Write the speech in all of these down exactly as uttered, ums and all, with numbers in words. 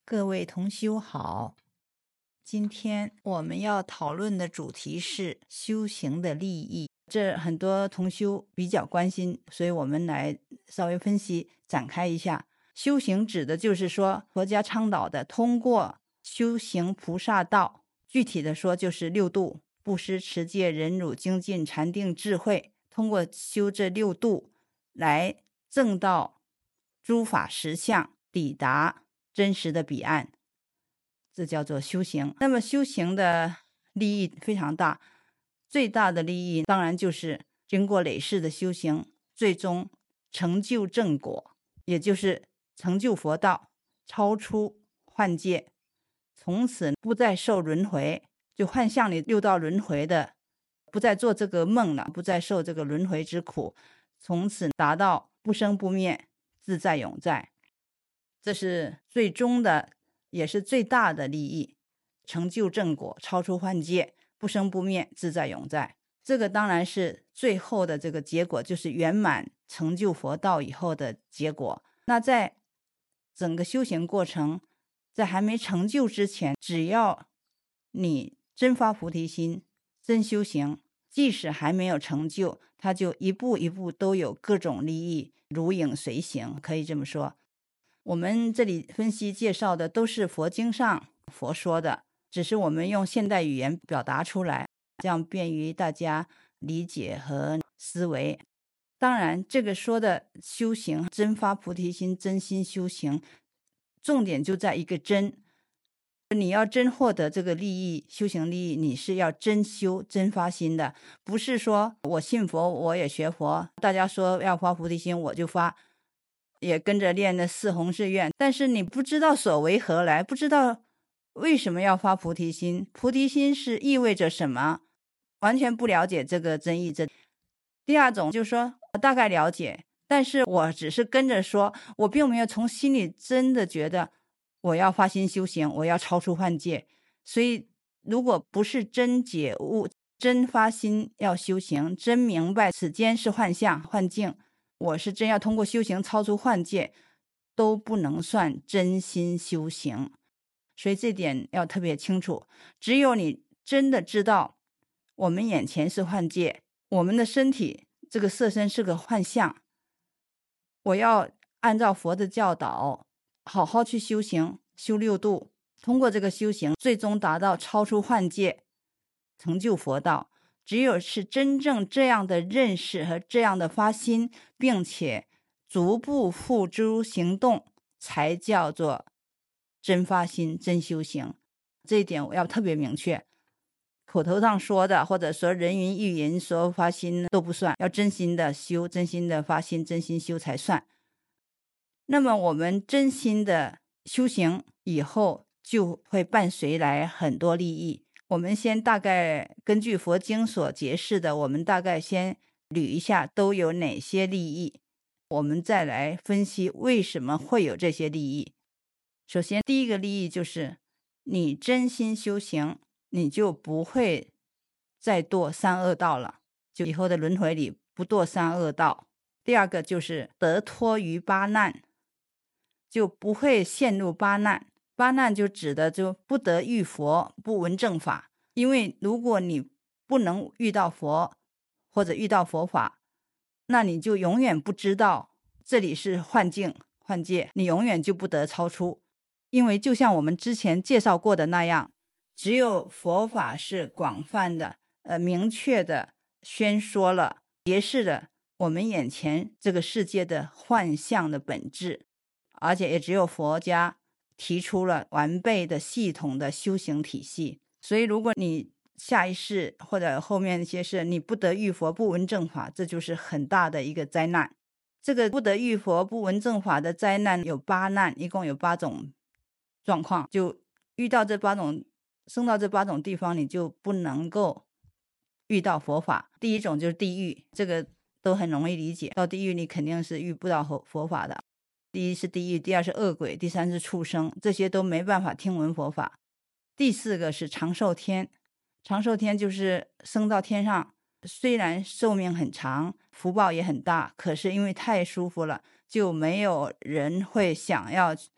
各位同修好，今天我们要讨论的主题是修行的利益，这很多同修比较关心，所以我们来稍微分析展开一下。修行指的就是说佛家倡导的通过修行菩萨道，具体的说就是六度：布施、持戒、忍辱、精进、禅定、智慧，通过修这六度来证到诸法实相，抵达真实的彼岸，这叫做修行。那么修行的利益非常大，最大的利益当然就是经过累世的修行，最终成就正果，也就是成就佛道，超出幻界，从此不再受轮回，就幻象里六道轮回的，不再做这个梦了，不再受这个轮回之苦，从此达到不生不灭，自在永在。这是最终的也是最大的利益，成就正果，超出幻界，不生不灭，自在永在。这个当然是最后的这个结果，就是圆满成就佛道以后的结果。那在整个修行过程，在还没成就之前，只要你真发菩提心，真修行，即使还没有成就，它就一步一步都有各种利益，如影随形，可以这么说。我们这里分析介绍的都是佛经上佛说的，只是我们用现代语言表达出来，这样便于大家理解和思维。当然这个说的修行，真发菩提心，真心修行，重点就在一个真。你要真获得这个利益，修行利益，你是要真修真发心的，不是说我信佛我也学佛，大家说要发菩提心我就发，也跟着练的四弘誓愿，但是你不知道所为何来，不知道为什么要发菩提心，菩提心是意味着什么，完全不了解这个真意。这第二种就是说我大概了解，但是我只是跟着说，我并没有从心里真的觉得我要发心修行，我要超出幻界。所以如果不是真解悟，真发心要修行，真明白此间是幻象幻境，我是真要通过修行超出幻界，都不能算真心修行。所以这点要特别清楚，只有你真的知道我们眼前是幻界，我们的身体这个色身是个幻象，我要按照佛的教导好好去修行，修六度，通过这个修行最终达到超出幻界，成就佛道。只有是真正这样的认识和这样的发心，并且逐步付诸行动，才叫做真发心真修行。这一点我要特别明确，口头上说的或者说人云亦云说发心都不算，要真心的修，真心的发心，真心修才算。那么我们真心的修行以后，就会伴随来很多利益。我们先大概根据佛经所解释的，我们大概先捋一下都有哪些利益，我们再来分析为什么会有这些利益。首先第一个利益就是你真心修行，你就不会再堕三恶道了，就以后的轮回里不堕三恶道。第二个就是得脱于八难，就不会陷入八难。八难就指的就不得遇佛，不闻正法。因为如果你不能遇到佛或者遇到佛法，那你就永远不知道这里是幻境幻界，你永远就不得超出。因为就像我们之前介绍过的那样，只有佛法是广泛的呃，明确的宣说了揭示了我们眼前这个世界的幻象的本质，而且也只有佛家提出了完备的系统的修行体系。所以如果你下一世或者后面一些事你不得遇佛，不闻正法，这就是很大的一个灾难。这个不得遇佛，不闻正法的灾难有八难，一共有八种状况，就遇到这八种，生到这八种地方，你就不能够遇到佛法。第一种就是地狱，这个都很容易理解，到地狱你肯定是遇不到佛法的。第一是地狱，第二是恶鬼，第三是畜生，这些都没办法听闻佛法。第四个是长寿天，长寿天就是升到天上，虽然寿命很长，福报也很大，可是因为太舒服了，就没有人会想要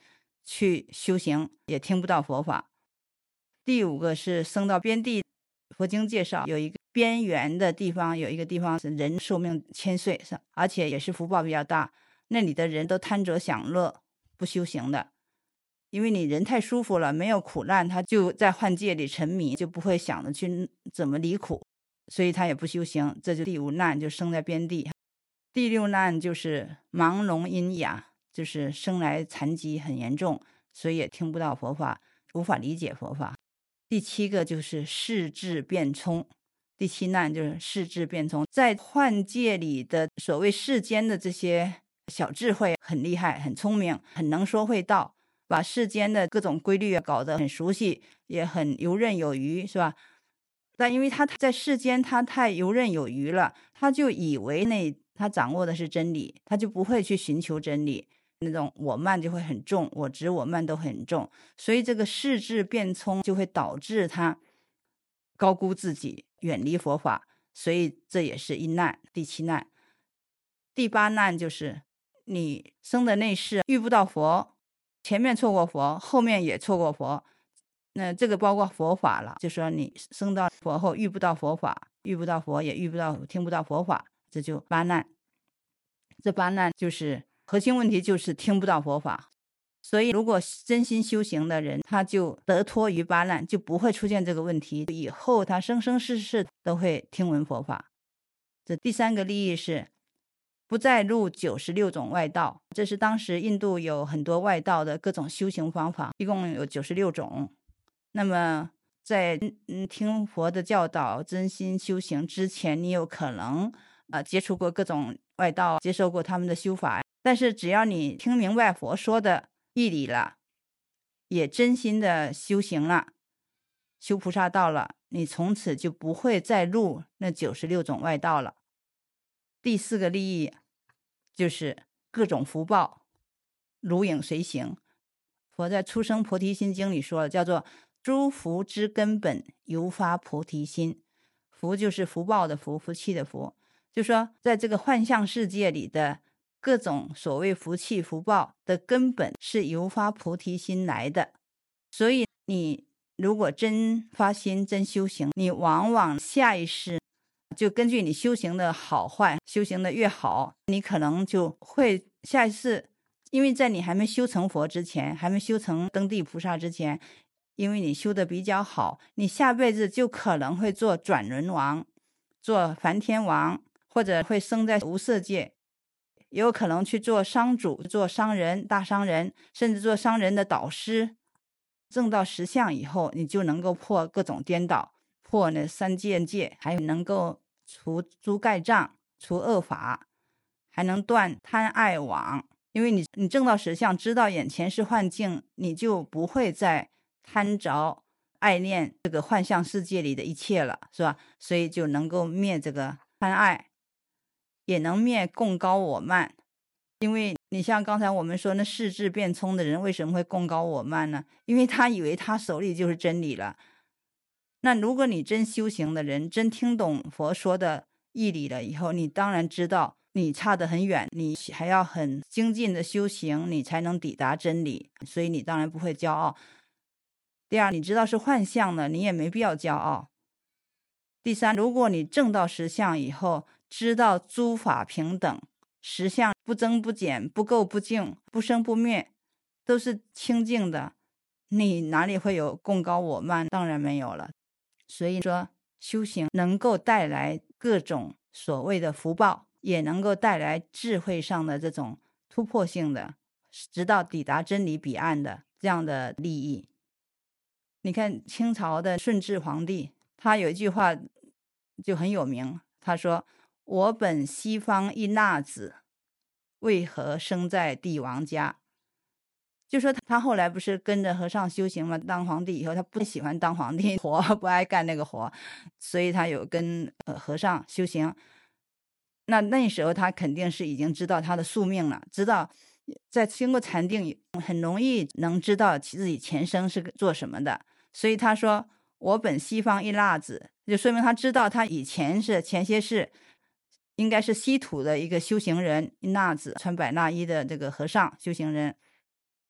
去修行，也听不到佛法。第五个是生到边地，佛经介绍有一个边缘的地方，有一个地方是人寿命千岁，而且也是福报比较大，那里的人都贪着享乐，不修行的。因为你人太舒服了，没有苦难，他就在幻界里沉迷，就不会想着去怎么离苦，所以他也不修行。这就第五难，就生在边地。第六难就是盲聋喑哑，就是生来残疾很严重，所以也听不到佛法，无法理解佛法。第七个就是视智变聪，第七难就是视智变聪，在幻界里的所谓世间的这些小智慧很厉害，很聪明，很能说会道，把世间的各种规律搞得很熟悉，也很游刃有余，是吧？但因为他在世间他太游刃有余了，他就以为那他掌握的是真理，他就不会去寻求真理，那种我慢就会很重，我执我慢都很重，所以这个视智变聪就会导致他高估自己，远离佛法，所以这也是一难，第七难。第八难就是你生的那世遇不到佛，前面错过佛，后面也错过佛，那这个包括佛法了，就说你生到佛后遇不到佛法，遇不到佛也遇不到听不到佛法，这就八难。这八难就是核心问题，就是听不到佛法。所以如果真心修行的人，他就得脱于八难，就不会出现这个问题，以后他生生世世都会听闻佛法。这第三个利益是不再入九十六种外道，这是当时印度有很多外道的各种修行方法，一共有九十六种。那么在嗯听佛的教导，真心修行之前，你有可能呃接触过各种外道，接受过他们的修法，但是只要你听明白佛说的义理了，也真心的修行了，修菩萨道了，你从此就不会再入那九十六种外道了。第四个利益就是各种福报如影随形。佛在《出生菩提心经》里说了，叫做诸福之根本，由发菩提心。福就是福报的福，福气的福，就说在这个幻象世界里的各种所谓福气福报的根本是由发菩提心来的。所以你如果真发心真修行，你往往下一世就根据你修行的好坏，修行的越好，你可能就会下一世，因为在你还没修成佛之前，还没修成登地菩萨之前，因为你修的比较好，你下辈子就可能会做转轮王，做梵天王，或者会生在无色界，也有可能去做商主，做商人，大商人，甚至做商人的导师。证到实相以后，你就能够破各种颠倒，破那三界界，还能够除诸盖障，除恶法，还能断贪爱网。因为你你证到实相，知道眼前是幻境，你就不会再贪着爱恋这个幻象世界里的一切了，是吧？所以就能够灭这个贪爱，也能灭共高我慢。因为你像刚才我们说那视智变聪的人为什么会共高我慢呢？因为他以为他手里就是真理了。那如果你真修行的人，真听懂佛说的义理了以后，你当然知道你差得很远，你还要很精进的修行，你才能抵达真理，所以你当然不会骄傲。第二，你知道是幻象的，你也没必要骄傲。第三，如果你证到实相以后，知道诸法平等，实相不增不减，不垢不净，不生不灭，都是清净的，你哪里会有共高我慢？当然没有了。所以说修行能够带来各种所谓的福报，也能够带来智慧上的这种突破性的，直到抵达真理彼岸的这样的利益。你看清朝的顺治皇帝，他有一句话就很有名，他说我本西方一纳子，为何生在帝王家？就说他后来不是跟着和尚修行嘛，当皇帝以后他不喜欢当皇帝活，不爱干那个活，所以他有跟呃和尚修行。那那时候他肯定是已经知道他的宿命了，知道在经过禅定很容易能知道自己前生是做什么的，所以他说我本西方一腊子，就说明他知道他以前是前些世应该是稀土的一个修行人，一纳子穿百衲衣的这个和尚修行人。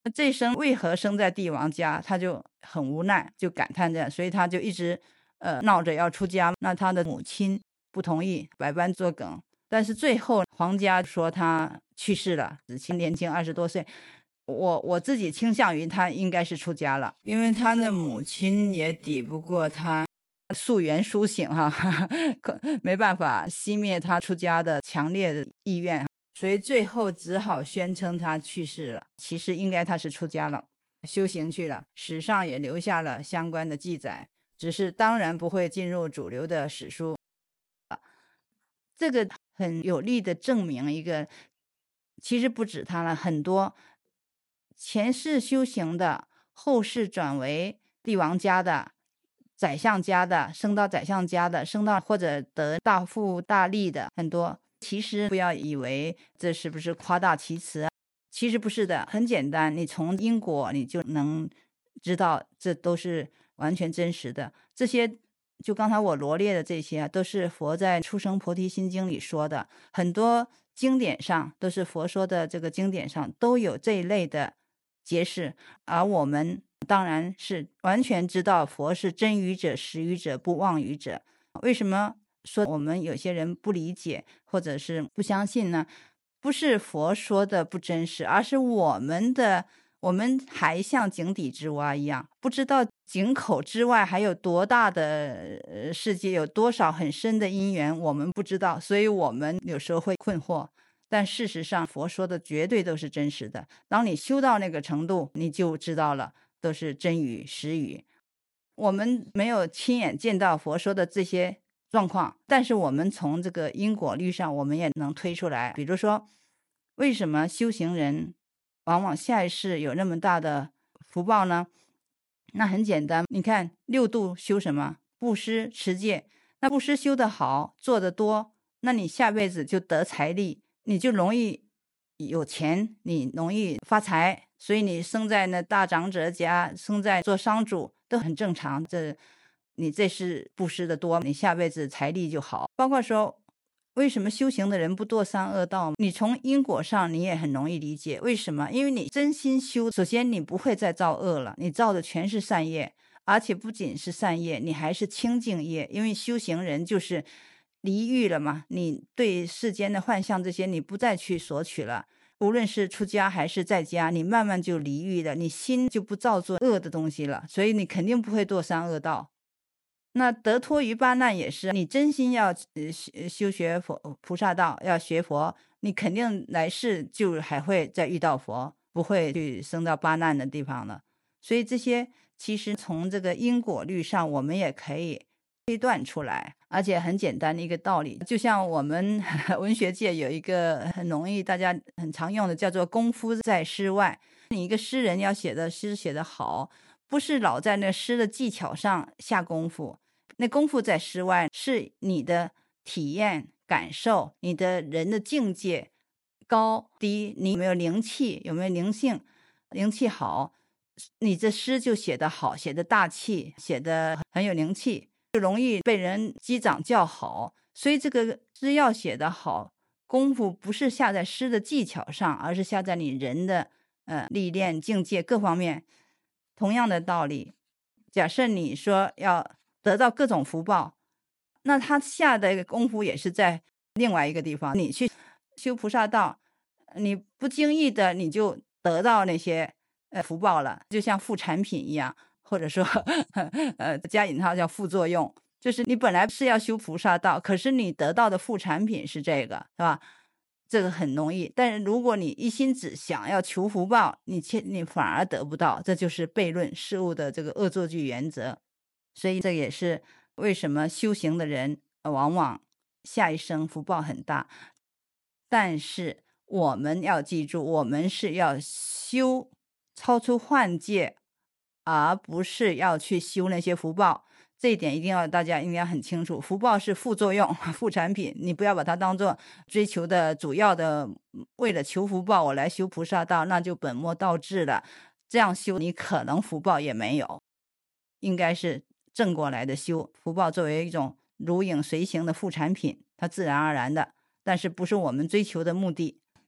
这一生为何生在帝王家，他就很无奈，就感叹着，所以他就一直呃闹着要出家。那他的母亲不同意，百般作梗，但是最后皇家说他去世了，子期年轻二十多岁。我我自己倾向于他应该是出家了，因为他的母亲也抵不过他溯源苏醒哈、啊，没办法熄灭他出家的强烈的意愿，所以最后只好宣称他去世了。其实应该他是出家了，修行去了，史上也留下了相关的记载，只是当然不会进入主流的史书。这个很有力的证明一个，其实不止他了，很多前世修行的，后世转为帝王家的、宰相家的，升到宰相家的，升到或者得大富大利的很多。其实不要以为这是不是夸大其词，其实不是的，很简单，你从因果你就能知道这都是完全真实的。这些就刚才我罗列的这些都是佛在《出生菩提心经》里说的，很多经典上都是佛说的，这个经典上都有这一类的解释，而我们当然是完全知道佛是真语者、实语者、不妄语者。为什么说我们有些人不理解或者是不相信呢？不是佛说的不真实，而是我们的我们还像井底之蛙一样，不知道井口之外还有多大的世界，有多少很深的因缘我们不知道，所以我们有时候会困惑。但事实上佛说的绝对都是真实的，当你修到那个程度，你就知道了，都是真语实语。我们没有亲眼见到佛说的这些状况，但是我们从这个因果律上我们也能推出来。比如说为什么修行人往往下一世有那么大的福报呢？那很简单，你看六度修什么？布施持戒。那布施修得好，做得多，那你下辈子就得财力，你就容易有钱，你容易发财，所以你生在那大长者家，生在做商主都很正常。这你这是布施的多，你下辈子财力就好。包括说为什么修行的人不堕三恶道，你从因果上你也很容易理解为什么。因为你真心修，首先你不会再造恶了，你造的全是善业，而且不仅是善业，你还是清净业。因为修行人就是离欲了嘛，你对世间的幻象这些你不再去索取了，无论是出家还是在家，你慢慢就离欲了，你心就不造作恶的东西了，所以你肯定不会堕三恶道。那得脱于八难也是，你真心要修学佛菩萨道，要学佛，你肯定来世就还会再遇到佛，不会去升到八难的地方了。所以这些其实从这个因果律上我们也可以推断出来，而且很简单的一个道理。就像我们文学界有一个很容易大家很常用的叫做功夫在诗外，你一个诗人要写的诗写得好，不是老在那诗的技巧上下功夫，那功夫在诗外，是你的体验感受，你的人的境界高低，你有没有灵气，有没有灵性，灵气好，你这诗就写得好，写得大气，写得很有灵气，就容易被人击掌叫好。所以这个诗要写得好，功夫不是下在诗的技巧上，而是下在你人的呃历练境界各方面。同样的道理，假设你说要得到各种福报，那他下的功夫也是在另外一个地方。你去修菩萨道，你不经意的你就得到那些呃福报了，就像副产品一样，或者说呃加引号叫副作用，就是你本来是要修菩萨道，可是你得到的副产品是这个，是吧？这个很容易，但是如果你一心只想要求福报，你你反而得不到，这就是悖论事物的这个恶作剧原则。所以这也是为什么修行的人往往下一生福报很大。但是我们要记住，我们是要修超出幻界，而不是要去修那些福报。这一点一定要大家应该很清楚，福报是副作用副产品，你不要把它当做追求的主要的，为了求福报我来修菩萨道，那就本末倒置了。这样修你可能福报也没有，应该是正过来的修，福报作为一种如影随形的副产品，它自然而然的，但是不是我们追求的目的。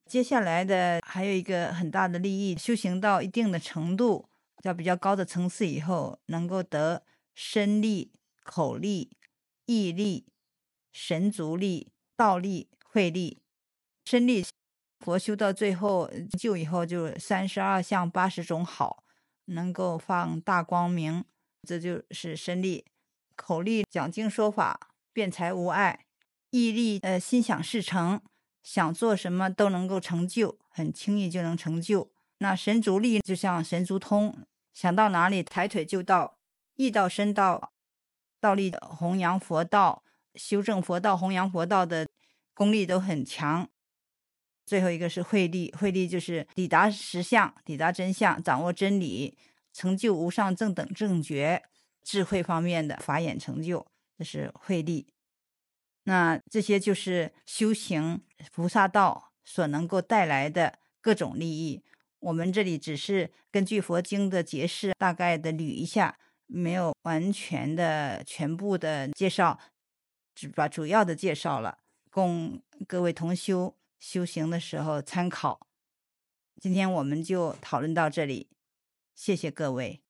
接下来的还有一个很大的利益，修行到一定的程度，到比较高的层次以后，能够得身力、口力、意力、神足力、道力、慧力。身力佛修到最后就以后就三十二相八十种好，能够放大光明，这就是身力。口力讲经说法，辩才无碍。意力呃心想事成，想做什么都能够成就，很轻易就能成就。那神足力就像神足通，想到哪里抬腿就到。意到身到，道力弘扬佛道，修正佛道弘扬佛道的功力都很强。最后一个是慧力，慧力就是抵达实相，抵达真相，掌握真理，成就无上正等正觉，智慧方面的法眼成就，这是慧力。那这些就是修行菩萨道所能够带来的各种利益。我们这里只是根据佛经的解释大概的捋一下，没有完全的全部的介绍，只把主要的介绍了，供各位同修修行的时候参考。今天我们就讨论到这里，谢谢各位。